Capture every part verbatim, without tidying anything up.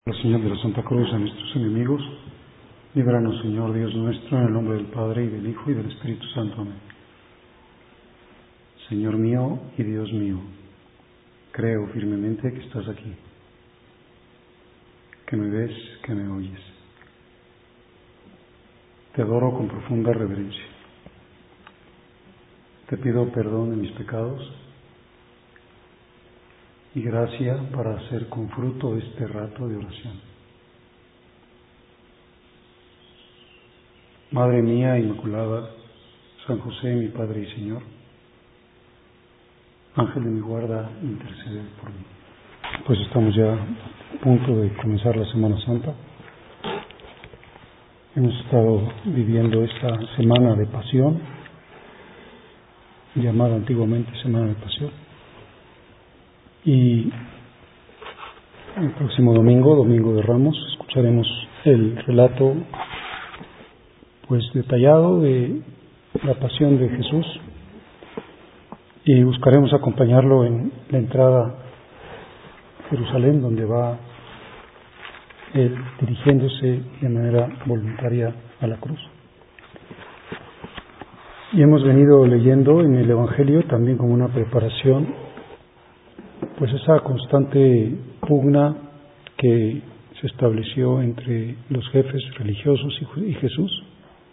Señor de la Santa Cruz a nuestros enemigos, líbranos, Señor Dios nuestro, en el nombre del Padre, y del Hijo, y del Espíritu Santo. Amén. Señor mío y Dios mío, creo firmemente que estás aquí, que me ves, que me oyes. Te adoro con profunda reverencia. Te pido perdón de mis pecados y gracia para hacer con fruto este rato de oración. Madre mía Inmaculada, San José, mi Padre y Señor, Ángel de mi guarda, intercede por mí. Pues estamos ya a punto de comenzar la Semana Santa. Hemos estado viviendo esta Semana de Pasión, llamada antiguamente Semana de Pasión. Y el próximo domingo, Domingo de Ramos, escucharemos el relato pues detallado de la pasión de Jesús y buscaremos acompañarlo en la entrada a Jerusalén, donde va él dirigiéndose de manera voluntaria a la cruz. Y hemos venido leyendo en el Evangelio también como una preparación pues esa constante pugna que se estableció entre los jefes religiosos y Jesús.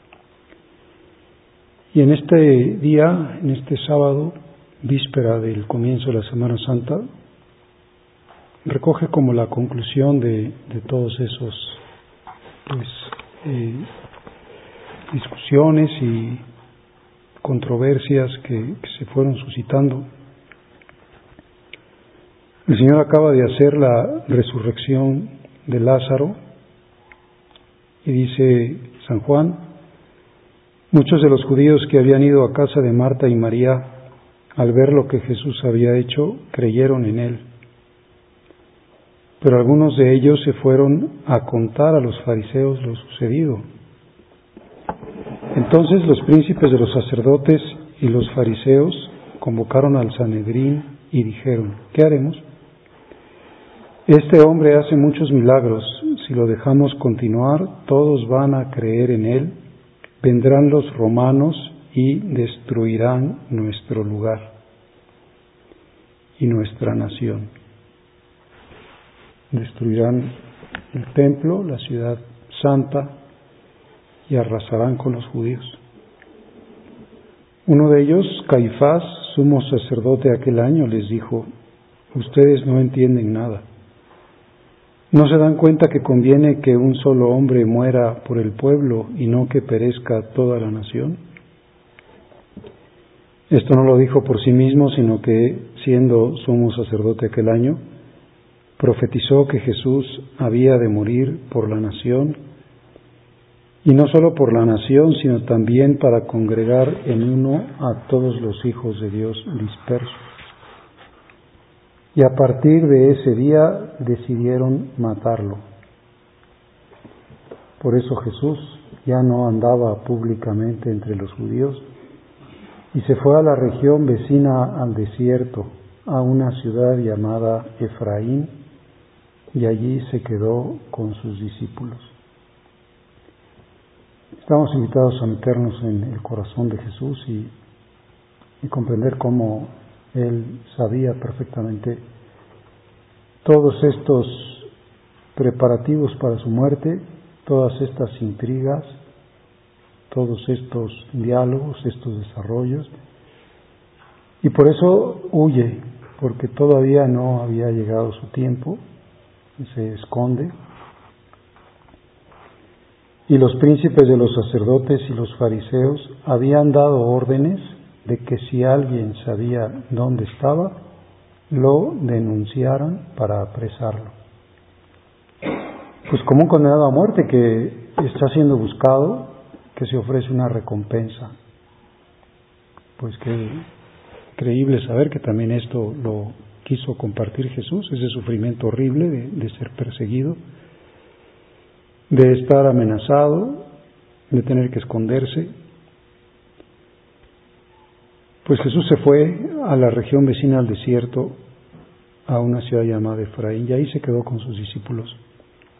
Y en este día, en este sábado, víspera del comienzo de la Semana Santa, recoge como la conclusión de, de todos esos pues, eh, discusiones y controversias que, que se fueron suscitando. El Señor acaba de hacer la resurrección de Lázaro y dice San Juan: muchos de los judíos que habían ido a casa de Marta y María, al ver lo que Jesús había hecho, creyeron en él. Pero algunos de ellos se fueron a contar a los fariseos lo sucedido. Entonces los príncipes de los sacerdotes y los fariseos convocaron al Sanedrín y dijeron: ¿qué haremos? Este hombre hace muchos milagros. Si lo dejamos continuar, todos van a creer en él. Vendrán los romanos y destruirán nuestro lugar y nuestra nación. Destruirán el templo, la ciudad santa, y arrasarán con los judíos. Uno de ellos, Caifás, sumo sacerdote aquel año, les dijo: ustedes no entienden nada. ¿No se dan cuenta que conviene que un solo hombre muera por el pueblo y no que perezca toda la nación? Esto no lo dijo por sí mismo, sino que, siendo sumo sacerdote aquel año, profetizó que Jesús había de morir por la nación, y no solo por la nación, sino también para congregar en uno a todos los hijos de Dios dispersos. Y a partir de ese día decidieron matarlo. Por eso Jesús ya no andaba públicamente entre los judíos y se fue a la región vecina al desierto, a una ciudad llamada Efraín, y allí se quedó con sus discípulos. Estamos invitados a meternos en el corazón de Jesús y, y comprender cómo Él sabía perfectamente todos estos preparativos para su muerte, todas estas intrigas, todos estos diálogos, estos desarrollos, y por eso huye, porque todavía no había llegado su tiempo, y se esconde. Y los príncipes de los sacerdotes y los fariseos habían dado órdenes de que si alguien sabía dónde estaba, lo denunciaran para apresarlo. Pues como un condenado a muerte que está siendo buscado, que se ofrece una recompensa. Pues qué increíble saber que también esto lo quiso compartir Jesús, ese sufrimiento horrible de, de ser perseguido, de estar amenazado, de tener que esconderse. Pues Jesús se fue a la región vecina al desierto, a una ciudad llamada Efraín, y ahí se quedó con sus discípulos.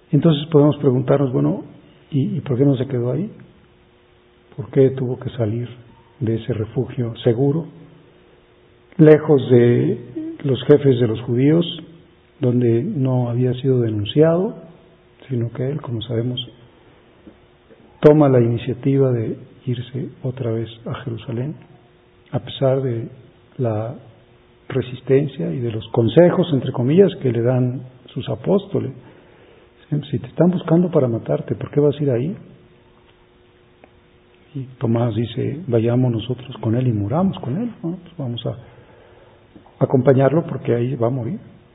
Entonces podemos preguntarnos, bueno, ¿y, ¿y por qué no se quedó ahí? ¿Por qué tuvo que salir de ese refugio seguro, lejos de los jefes de los judíos, donde no había sido denunciado, sino que él, como sabemos, toma la iniciativa de irse otra vez a Jerusalén, a pesar de la resistencia y de los consejos, entre comillas, que le dan sus apóstoles? Si te están buscando para matarte, ¿por qué vas a ir ahí? Y Tomás dice, vayamos nosotros con él y muramos con él, ¿no? Pues vamos a acompañarlo porque ahí va a morir.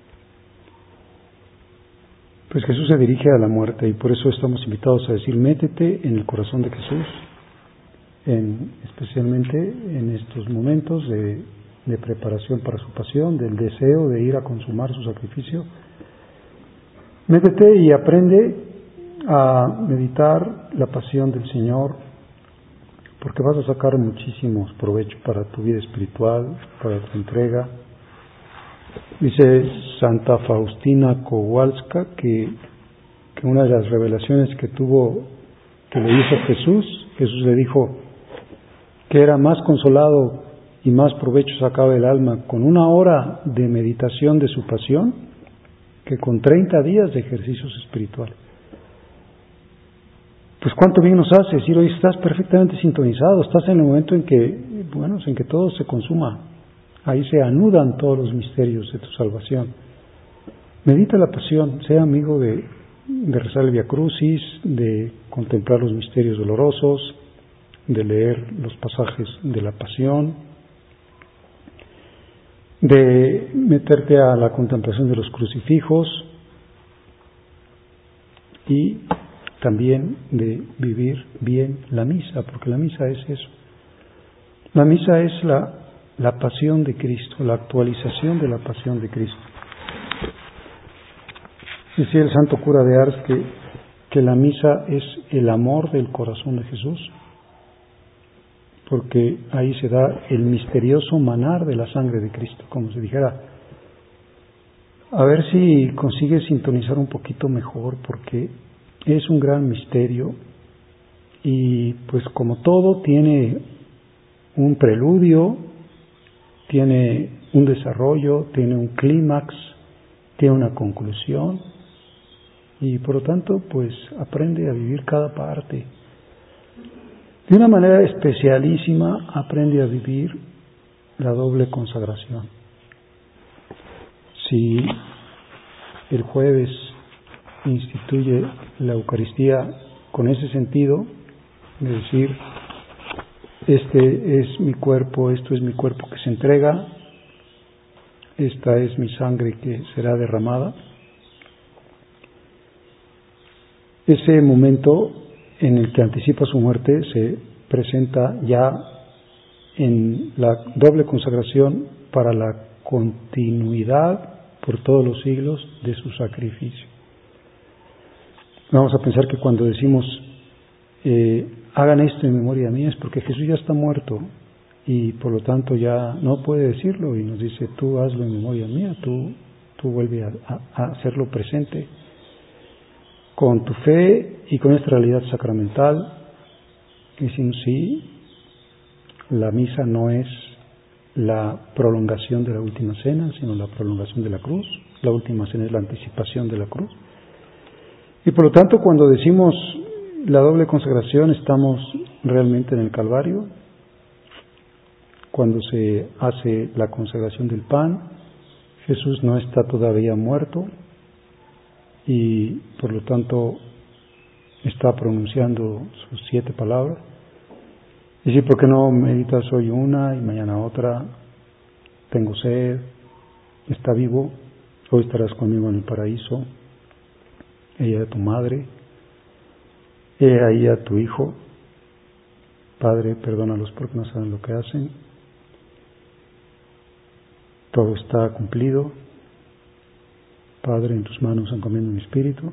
Pues Jesús se dirige a la muerte y por eso estamos invitados a decir, métete en el corazón de Jesús, en, especialmente en estos momentos de, de preparación para su pasión, del deseo de ir a consumar su sacrificio. Métete y aprende a meditar la pasión del Señor, porque vas a sacar muchísimos provechos para tu vida espiritual, para tu entrega. Dice Santa Faustina Kowalska que, que una de las revelaciones que tuvo, que le hizo Jesús, Jesús le dijo que era más consolado y más provecho sacaba el alma con una hora de meditación de su pasión que con treinta días de ejercicios espirituales. Pues cuánto bien nos hace decir, hoy estás perfectamente sintonizado, estás en el momento en que, bueno, en que todo se consuma, ahí se anudan todos los misterios de tu salvación. Medita la pasión, sea amigo de, de rezar el Via Crucis, de contemplar los misterios dolorosos, de leer los pasajes de la pasión, de meterte a la contemplación de los crucifijos y también de vivir bien la misa, porque la misa es eso. La misa es la, la pasión de Cristo, la actualización de la pasión de Cristo. Decía el santo cura de Ars que, que la misa es el amor del corazón de Jesús, porque ahí se da el misterioso manar de la sangre de Cristo, como se dijera. A ver si consigues sintonizar un poquito mejor, porque es un gran misterio y pues como todo tiene un preludio, tiene un desarrollo, tiene un clímax, tiene una conclusión y por lo tanto pues aprende a vivir cada parte. De una manera especialísima aprende a vivir la doble consagración. Si el jueves instituye la Eucaristía con ese sentido, de decir, este es mi cuerpo, esto es mi cuerpo que se entrega, esta es mi sangre que será derramada. Ese momento en el que anticipa su muerte se presenta ya en la doble consagración para la continuidad por todos los siglos de su sacrificio. Vamos a pensar que cuando decimos eh, hagan esto en memoria mía es porque Jesús ya está muerto y por lo tanto ya no puede decirlo y nos dice tú hazlo en memoria mía, tú, tú vuelve a, a, a hacerlo presente con tu fe y con esta realidad sacramental. Decimos sí, la misa no es la prolongación de la última cena, sino la prolongación de la cruz. La última cena es la anticipación de la cruz. Y por lo tanto, cuando decimos la doble consagración, estamos realmente en el Calvario. Cuando se hace la consagración del pan, Jesús no está todavía muerto y por lo tanto está pronunciando sus siete palabras. Y sí, ¿por qué no meditas hoy una y mañana otra? Tengo sed, está vivo, hoy estarás conmigo en el paraíso. Ella de tu madre, he ahí a tu hijo. Padre, perdónalos porque no saben lo que hacen. Todo está cumplido. Padre, en tus manos encomiendo mi espíritu.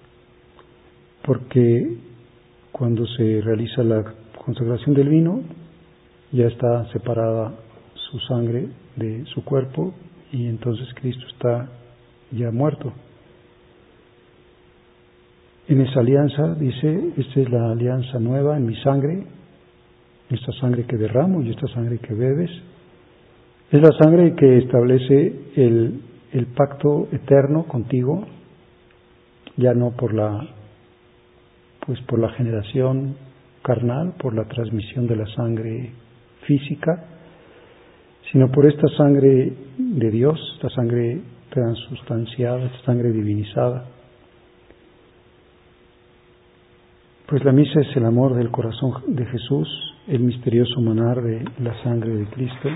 Porque cuando se realiza la consagración del vino, ya está separada su sangre de su cuerpo y entonces Cristo está ya muerto. en esa alianza, dice, esta es la alianza nueva en mi sangre, esta sangre que derramo y esta sangre que bebes. Es la sangre que establece el, el pacto eterno contigo, ya no por la, pues por la generación carnal, por la transmisión de la sangre física, sino por esta sangre de Dios, esta sangre transustanciada, esta sangre divinizada. Pues la misa es el amor del corazón de Jesús, el misterioso manar de la sangre de Cristo.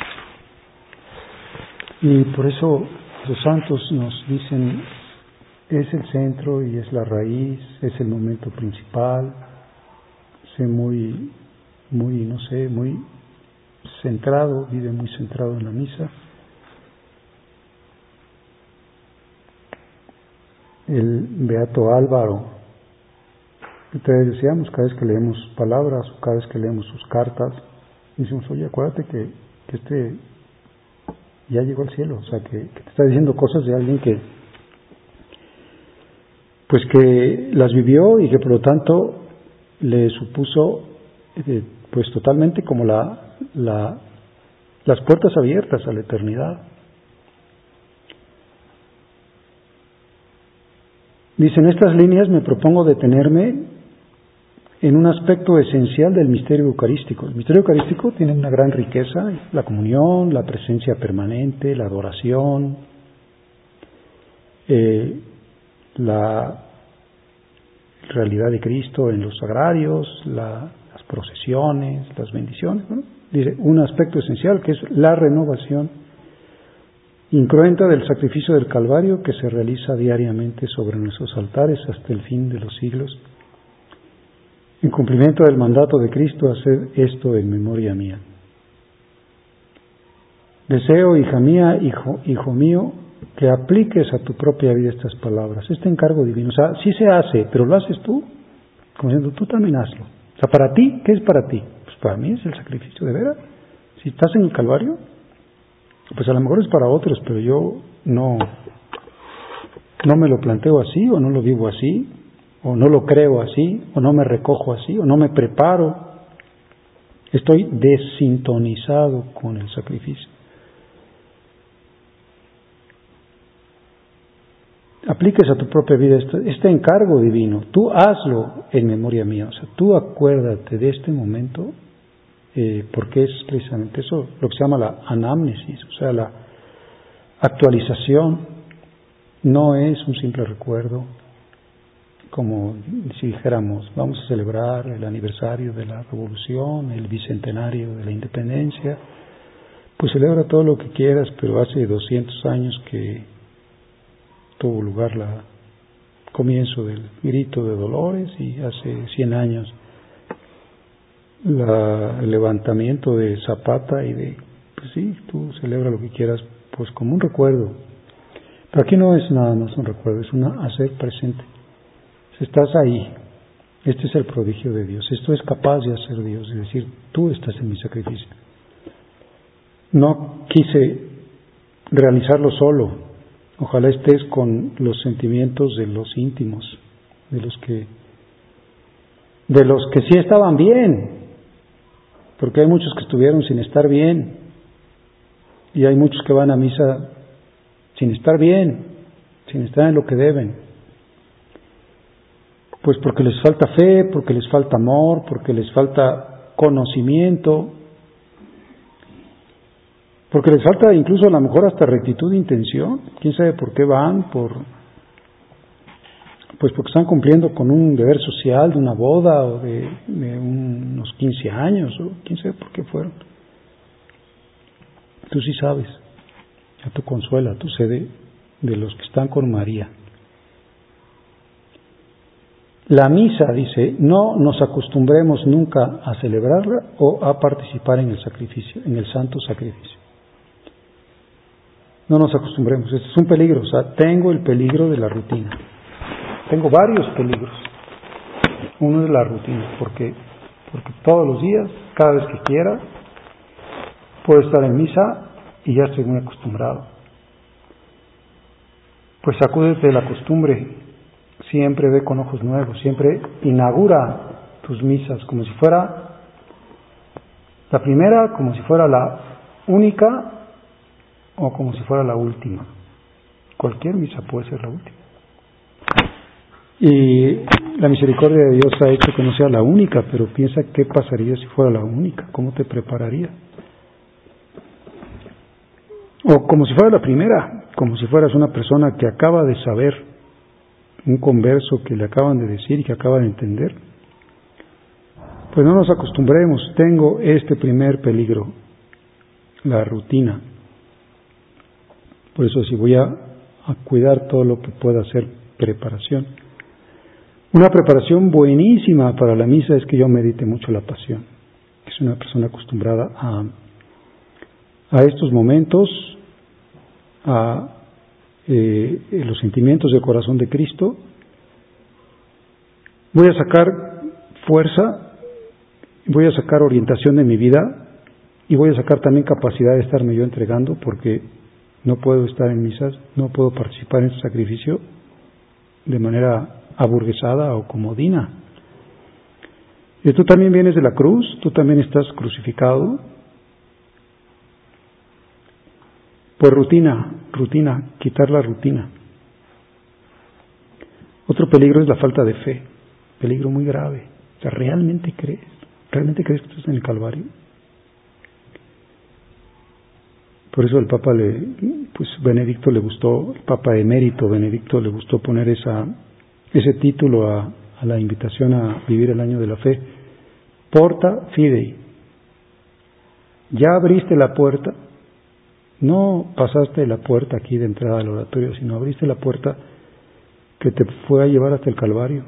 Y por eso los santos nos dicen, es el centro y es la raíz, es el momento principal. Sé muy, muy, no sé, muy centrado, vive muy centrado en la misa. El beato Álvaro, ustedes decíamos, cada vez que leemos palabras o cada vez que leemos sus cartas, decimos, oye, acuérdate que, que este ya llegó al cielo, o sea, que, que te está diciendo cosas de alguien que, pues que las vivió y que por lo tanto le supuso, eh, pues totalmente como la, la, las puertas abiertas a la eternidad. Dice, en estas líneas me propongo detenerme en un aspecto esencial del misterio eucarístico. El misterio eucarístico tiene una gran riqueza, la comunión, la presencia permanente, la adoración, eh, la realidad de Cristo en los sagrarios, la, las procesiones, las bendiciones, ¿no? Dice, un aspecto esencial que es la renovación incruenta del sacrificio del Calvario que se realiza diariamente sobre nuestros altares hasta el fin de los siglos. En cumplimiento del mandato de Cristo, haced esto en memoria mía. Deseo, hija mía, hijo, hijo mío, que apliques a tu propia vida estas palabras, este encargo divino. O sea, sí se hace, pero lo haces tú, como diciendo, tú también hazlo. O sea, para ti, ¿qué es para ti? Pues para mí es el sacrificio, de veras. Si estás en el Calvario, pues a lo mejor es para otros, pero yo no, no me lo planteo así, o no lo vivo así, o no lo creo así, o no me recojo así, o no me preparo. Estoy desintonizado con el sacrificio. Apliques a tu propia vida este, este encargo divino. Tú hazlo en memoria mía. O sea, tú acuérdate de este momento, eh, porque es precisamente eso, lo que se llama la anamnesis, o sea, la actualización. No es un simple recuerdo, como si dijéramos, vamos a celebrar el aniversario de la Revolución, el bicentenario de la Independencia. Pues celebra todo lo que quieras, pero hace doscientos años que tuvo lugar el comienzo del grito de Dolores y hace cien años la, el levantamiento de Zapata y de, pues sí, tú celebra lo que quieras, pues como un recuerdo. Pero aquí no es nada más un recuerdo, es un hacer presente. Si estás ahí, este es el prodigio de Dios, esto es capaz de hacer Dios, es decir, tú estás en mi sacrificio. No quise realizarlo solo. Ojalá estés con los sentimientos de los íntimos, de los que de los que sí estaban bien, porque hay muchos que estuvieron sin estar bien, y hay muchos que van a misa sin estar bien, sin estar en lo que deben, pues porque les falta fe, porque les falta amor, porque les falta conocimiento, porque les falta incluso a lo mejor hasta rectitud de intención. Quién sabe por qué van, por pues porque están cumpliendo con un deber social de una boda o de, de unos quince años, o quién sabe por qué fueron. Tú sí sabes, ya tú consuela, tú sé de, de los que están con María. La misa, dice, no nos acostumbremos nunca a celebrarla o a participar en el sacrificio, en el santo sacrificio. No nos acostumbremos, este es un peligro, o sea, tengo el peligro de la rutina. Tengo varios peligros. Uno es la rutina, porque, porque todos los días, cada vez que quiera, puedo estar en misa y ya estoy muy acostumbrado. Pues sacúdete de la costumbre. siempre ve con ojos nuevos, siempre inaugura tus misas como si fuera la primera, como si fuera la única o como si fuera la última. Cualquier misa puede ser la última. Y la misericordia de Dios ha hecho que no sea la única, pero piensa qué pasaría si fuera la única, cómo te prepararía. O como si fuera la primera, como si fueras una persona que acaba de saber un converso que le acaban de decir y que acaba de entender. Pues no nos acostumbremos, tengo este primer peligro, la rutina. Por eso si voy a, a cuidar todo lo que pueda hacer preparación. Una preparación buenísima para la misa es que yo medite mucho la pasión. Es una persona acostumbrada a, a estos momentos, a eh, los sentimientos del corazón de Cristo. Voy a sacar fuerza, voy a sacar orientación de mi vida y voy a sacar también capacidad de estarme yo entregando, porque no puedo estar en misas, no puedo participar en ese sacrificio de manera aburguesada o comodina. Y tú también vienes de la cruz, tú también estás crucificado. Por rutina, rutina, quitar la rutina. Otro peligro es la falta de fe, peligro muy grave. O sea, ¿realmente crees? ¿Realmente crees que estás en el Calvario? Por eso el Papa le, pues Benedicto le gustó, el Papa emérito Benedicto le gustó poner esa, ese título a, a la invitación a vivir el año de la fe. Porta fidei. Ya abriste la puerta, no pasaste la puerta aquí de entrada al oratorio, sino abriste la puerta que te fue a llevar hasta el Calvario,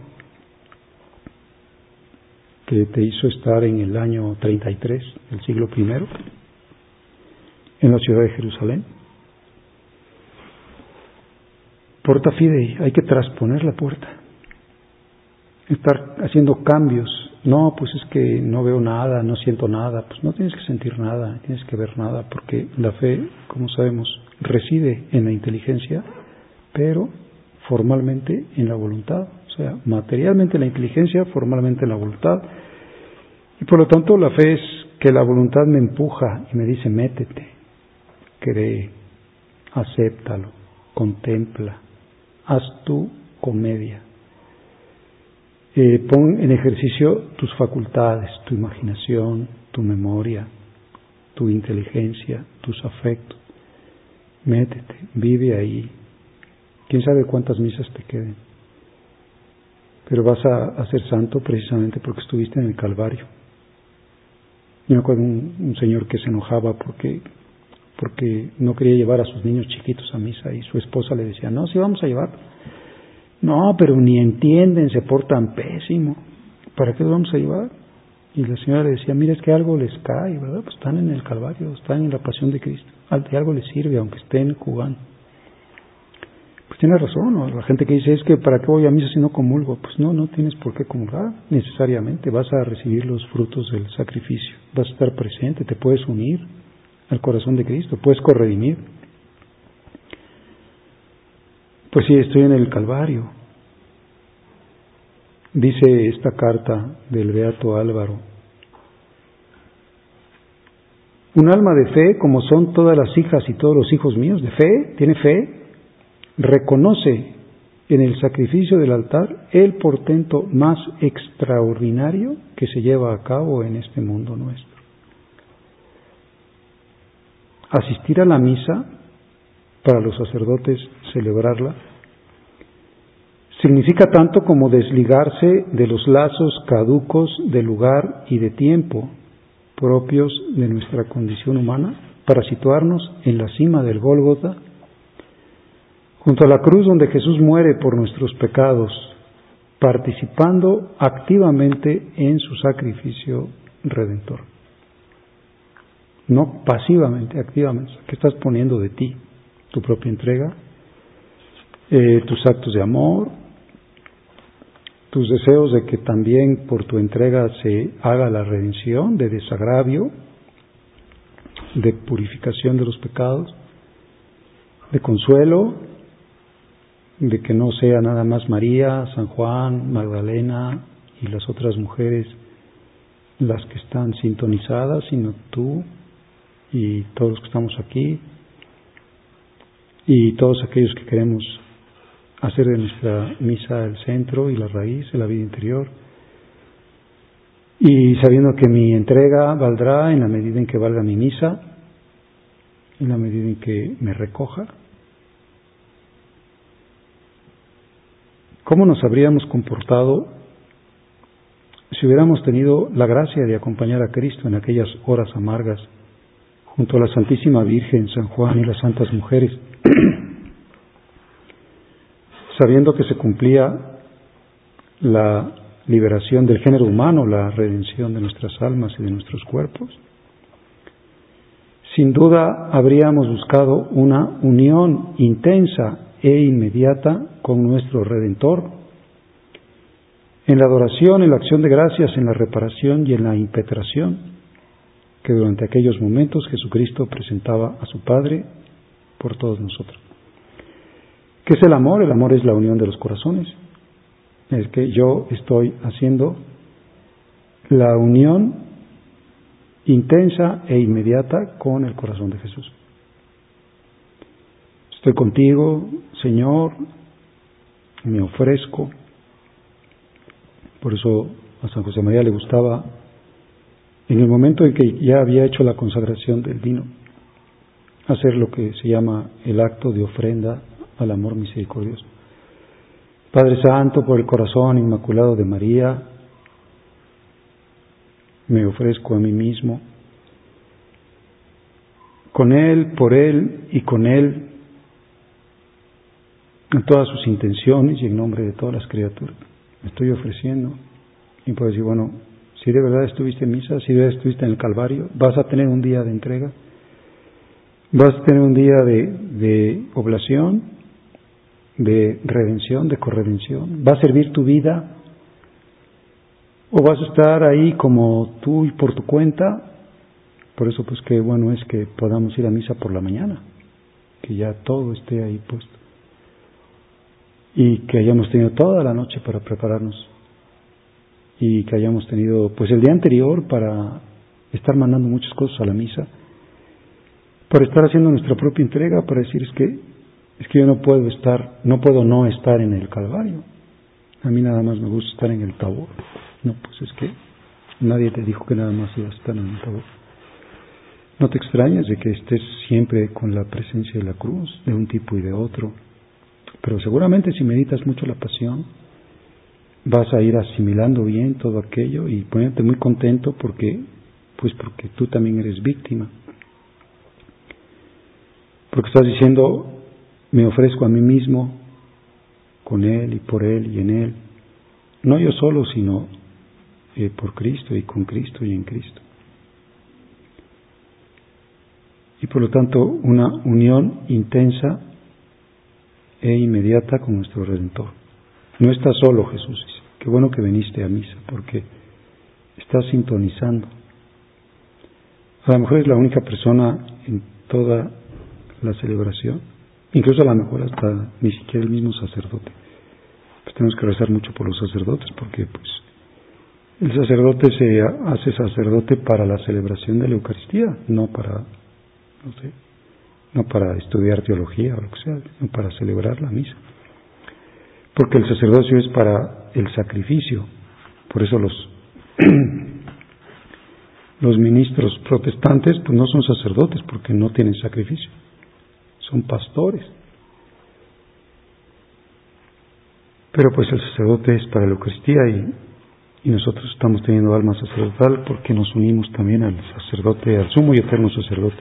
que te hizo estar en el año treinta y tres del siglo primero, en la ciudad de Jerusalén. Porta fidei, hay que trasponer la puerta, estar haciendo cambios. No, pues es que no veo nada, no siento nada. Pues no tienes que sentir nada, no tienes que ver nada, porque la fe, como sabemos, reside en la inteligencia, pero formalmente en la voluntad. O sea, materialmente en la inteligencia, formalmente en la voluntad. Y por lo tanto la fe es que la voluntad me empuja y me dice: métete, cree, acéptalo, contempla, haz tu comedia. Eh, pon en ejercicio tus facultades, tu imaginación, tu memoria, tu inteligencia, tus afectos. Métete, vive ahí. Quién sabe cuántas misas te queden. Pero vas a, a ser santo precisamente porque estuviste en el Calvario. Yo me acuerdo un, un señor que se enojaba porque, porque no quería llevar a sus niños chiquitos a misa, y su esposa le decía: no, sí vamos a llevar. No, pero ni entienden, se portan pésimo. ¿Para qué los vamos a llevar? Y la señora le decía: mira, es que algo les cae, ¿verdad? Pues están en el Calvario, están en la pasión de Cristo. De algo les sirve, aunque estén jugando. Pues tiene razón, ¿no? La gente que dice: es que ¿para qué voy a misa si no comulgo? Pues no, no tienes por qué comulgar necesariamente. Vas a recibir los frutos del sacrificio. Vas a estar presente, te puedes unir al corazón de Cristo, puedes corredimir. Pues sí, estoy en el Calvario. Dice esta carta del Beato Álvaro: un alma de fe, como son todas las hijas y todos los hijos míos, de fe, tiene fe, reconoce en el sacrificio del altar el portento más extraordinario que se lleva a cabo en este mundo nuestro. Asistir a la misa, para los sacerdotes celebrarla, significa tanto como desligarse de los lazos caducos de lugar y de tiempo propios de nuestra condición humana, para situarnos en la cima del Gólgota, junto a la cruz donde Jesús muere por nuestros pecados, participando activamente en su sacrificio redentor. No pasivamente, activamente. ¿Qué estás poniendo de ti? Tu propia entrega, eh, tus actos de amor, tus deseos de que también por tu entrega se haga la redención, de desagravio, de purificación de los pecados, de consuelo, de que no sea nada más María, San Juan, Magdalena y las otras mujeres las que están sintonizadas, sino tú y todos los que estamos aquí y todos aquellos que queremos hacer de nuestra misa el centro y la raíz de la vida interior, y sabiendo que mi entrega valdrá en la medida en que valga mi misa, en la medida en que me recoja. ¿Cómo nos habríamos comportado si hubiéramos tenido la gracia de acompañar a Cristo en aquellas horas amargas junto a la Santísima Virgen, San Juan y las santas mujeres, sabiendo que se cumplía la liberación del género humano, la redención de nuestras almas y de nuestros cuerpos? Sin duda habríamos buscado una unión intensa e inmediata con nuestro Redentor, en la adoración, en la acción de gracias, en la reparación y en la impetración que durante aquellos momentos Jesucristo presentaba a su Padre por todos nosotros. ¿Qué es el amor? El amor es la unión de los corazones. Es que yo estoy haciendo la unión intensa e inmediata con el corazón de Jesús. Estoy contigo, Señor, me ofrezco. Por eso a San José María le gustaba, en el momento en que ya había hecho la consagración del vino, hacer lo que se llama el acto de ofrenda al amor misericordioso. Padre Santo, por el corazón inmaculado de María, me ofrezco a mí mismo, con Él, por Él y con Él, en todas sus intenciones y en nombre de todas las criaturas. Me estoy ofreciendo. Y puedes decir, bueno, si de verdad estuviste en misa, si de verdad estuviste en el Calvario, vas a tener un día de entrega, vas a tener un día de, de oblación, de redención, de corredención. ¿Va a servir tu vida? ¿O vas a estar ahí como tú y por tu cuenta? Por eso pues qué bueno es que podamos ir a misa por la mañana, que ya todo esté ahí puesto y que hayamos tenido toda la noche para prepararnos y que hayamos tenido pues el día anterior para estar mandando muchas cosas a la misa, para estar haciendo nuestra propia entrega, para decir es que es que yo no puedo estar, no puedo no estar en el Calvario. A mí nada más me gusta estar en el Tabor. No, pues es que nadie te dijo que nada más ibas a estar en el Tabor. No te extrañes de que estés siempre con la presencia de la cruz, de un tipo y de otro. Pero seguramente si meditas mucho la pasión, vas a ir asimilando bien todo aquello y ponerte muy contento porque, pues porque tú también eres víctima. Porque estás diciendo, me ofrezco a mí mismo, con Él y por Él y en Él. No yo solo, sino eh, por Cristo y con Cristo y en Cristo. Y por lo tanto, una unión intensa e inmediata con nuestro Redentor. No estás solo, Jesús. Qué bueno que viniste a misa, porque estás sintonizando. A lo mejor es la única persona en toda la celebración, incluso a lo mejor hasta ni siquiera el mismo sacerdote. Pues tenemos que rezar mucho por los sacerdotes, porque pues el sacerdote se hace sacerdote para la celebración de la Eucaristía, no para, no sé, no para estudiar teología o lo que sea, sino para celebrar la misa. Porque el sacerdocio es para el sacrificio. Por eso los los ministros protestantes pues no son sacerdotes porque no tienen sacrificio, son pastores. Pero pues el sacerdote es para la Eucaristía y, y nosotros estamos teniendo alma sacerdotal porque nos unimos también al sacerdote, al sumo y eterno sacerdote.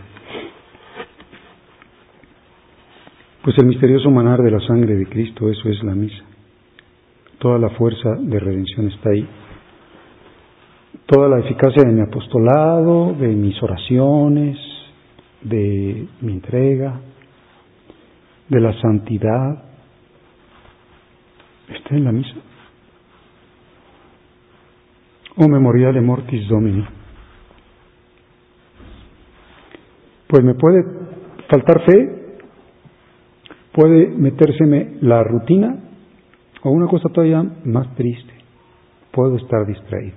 Pues el misterioso manar de la sangre de Cristo, eso es la misa. Toda la fuerza de redención está ahí. Toda la eficacia de mi apostolado, de mis oraciones, de mi entrega, de la santidad, está en la misa. O memoriale mortis Domini. Pues me puede faltar fe, puede metérseme la rutina o una cosa todavía más triste, puedo estar distraído.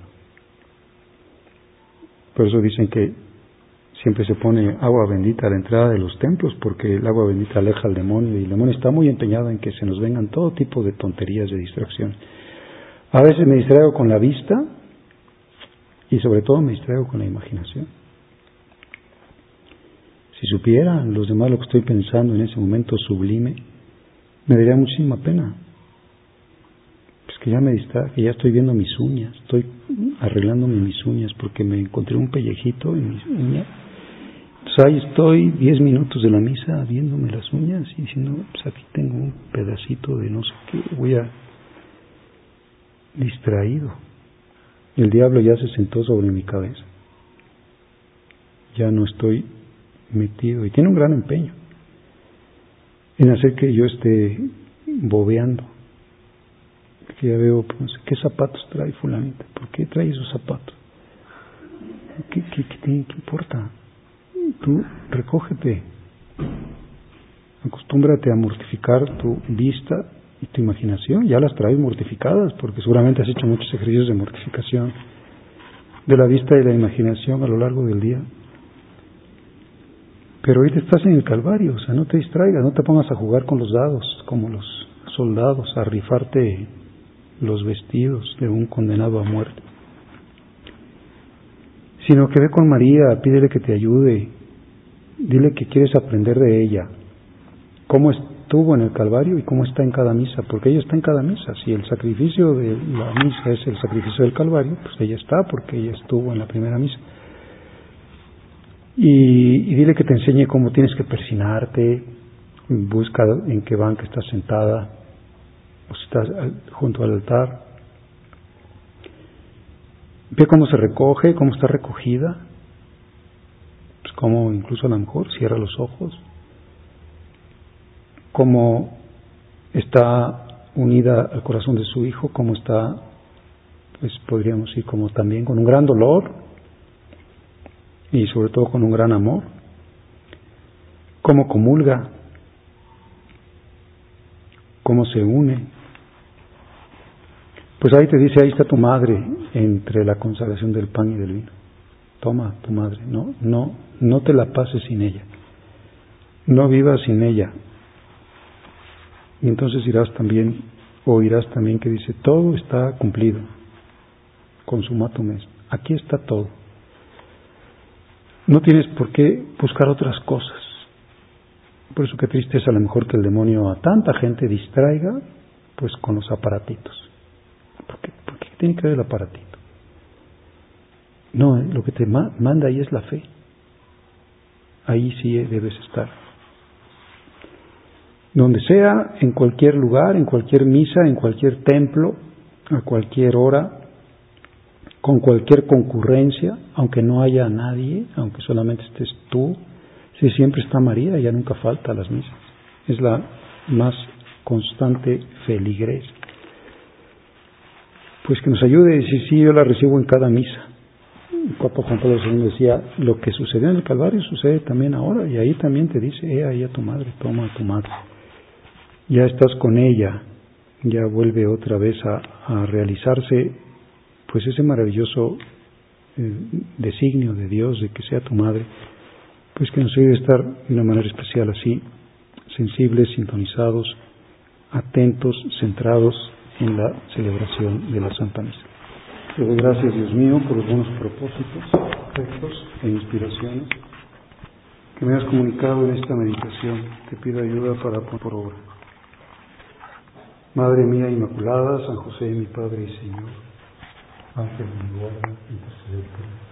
Por eso dicen que siempre se pone agua bendita a la entrada de los templos, porque el agua bendita aleja al demonio, y el demonio está muy empeñado en que se nos vengan todo tipo de tonterías, de distracción. A veces me distraigo con la vista y sobre todo me distraigo con la imaginación. Si supieran los demás lo que estoy pensando en ese momento sublime, me daría muchísima pena. Pues que ya me distraje, que ya estoy viendo mis uñas, estoy arreglándome mis uñas porque me encontré un pellejito en mis uñas. Entonces ahí estoy diez minutos de la misa viéndome las uñas y diciendo, pues aquí tengo un pedacito de no sé qué, voy a... distraído. El diablo ya se sentó sobre mi cabeza. Ya no estoy metido y tiene un gran empeño en hacer que yo esté bobeando. Que ya veo, pues, ¿qué zapatos trae fulanita? ¿Por qué trae esos zapatos? ¿Qué, qué, qué, qué, qué importa? Tú recógete, acostúmbrate a mortificar tu vista y tu imaginación. Ya las traes mortificadas porque seguramente has hecho muchos ejercicios de mortificación de la vista y la imaginación a lo largo del día. Pero ahorita estás en el Calvario, o sea, no te distraigas, no te pongas a jugar con los dados como los soldados, a rifarte los vestidos de un condenado a muerte, sino que ve con María, pídele que te ayude, dile que quieres aprender de ella, cómo estuvo en el Calvario y cómo está en cada misa, porque ella está en cada misa. Si el sacrificio de la misa es el sacrificio del Calvario, pues ella está, porque ella estuvo en la primera misa. Y, y dile que te enseñe cómo tienes que persinarte, busca en qué banca estás sentada, o si estás junto al altar. Ve cómo se recoge, cómo está recogida, pues cómo incluso a lo mejor cierra los ojos, cómo está unida al corazón de su hijo, cómo está, pues podríamos decir, como también con un gran dolor y sobre todo con un gran amor, cómo comulga, cómo se une. Pues ahí te dice, ahí está tu madre entre la consagración del pan y del vino. Toma tu madre, no, no, no te la pases sin ella, no vivas sin ella. Y entonces irás también, oirás también que dice, todo está cumplido, consumatum est, aquí está todo. No tienes por qué buscar otras cosas. Por eso qué triste es a lo mejor que el demonio a tanta gente distraiga, pues con los aparatitos. ¿Por qué, ¿Por qué tiene que ver el aparatito? No, eh, lo que te ma- manda ahí es la fe. Ahí sí debes estar. Donde sea, en cualquier lugar, en cualquier misa, en cualquier templo, a cualquier hora, con cualquier concurrencia, aunque no haya nadie, aunque solamente estés tú, si siempre está María, ella nunca falta a las misas. Es la más constante feligres. Pues que nos ayude, y si sí, yo la recibo en cada misa. El Papa Juan Pablo segundo decía, lo que sucedió en el Calvario sucede también ahora, y ahí también te dice, eh, ahí a tu madre, toma a tu madre. Ya estás con ella, ya vuelve otra vez a, a realizarse pues ese maravilloso eh, designio de Dios de que sea tu madre, pues que nos ayude a estar de una manera especial así, sensibles, sintonizados, atentos, centrados en la celebración de la Santa Misa. Te doy gracias, Dios mío, por los buenos propósitos, afectos e inspiraciones que me has comunicado en esta meditación. Te pido ayuda para poner por obra. Madre mía Inmaculada, San José, mi Padre y Señor, Ángel de mi guarda, intercede por mí.